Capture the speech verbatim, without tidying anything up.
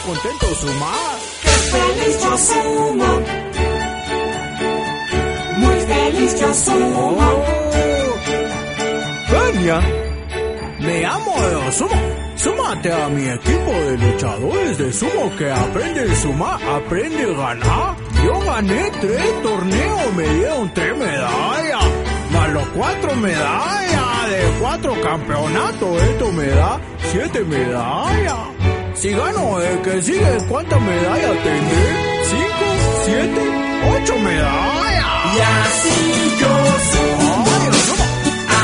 contento sumar. ¡Qué feliz yo sumo! Muy feliz yo sumo. Oh. Venia, me amo de sumo. Súmate a mi equipo de luchadores de sumo que aprende a sumar, aprende a ganar. Yo gané tres torneos, me dieron tres medallas, más los cuatro medallas de cuatro campeonatos. Esto me da siete medallas. Si gano el que sigue, ¿cuántas medallas tendré? ¿Cinco? ¿Siete? ¿Ocho medallas? Y así yo sumo.